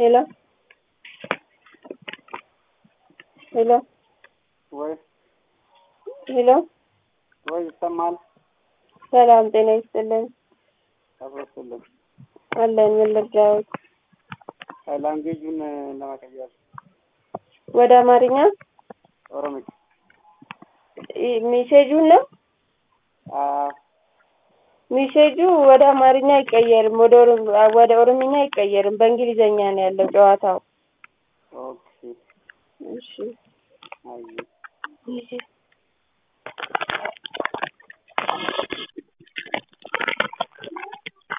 ሄሎ ሄሎ ወይ ሄሎ ወይ ይሰማል? ሰላም ጤና ይስጥልን። አብሮስልኝ አለን ምን ልርዳዎት? ላንጉዌጁን ለማቀየር ወደ አማርኛ ኦሮሚክ ሜሴጁን ነው። ሜሴጁ ወደ አማርኛ አይቀየርም፣ ወደ ኦሮምኛ አይቀየርም። በእንግሊዘኛ ነው ያለው ጨዋታው። ኦኬ እሺ አይ እሺ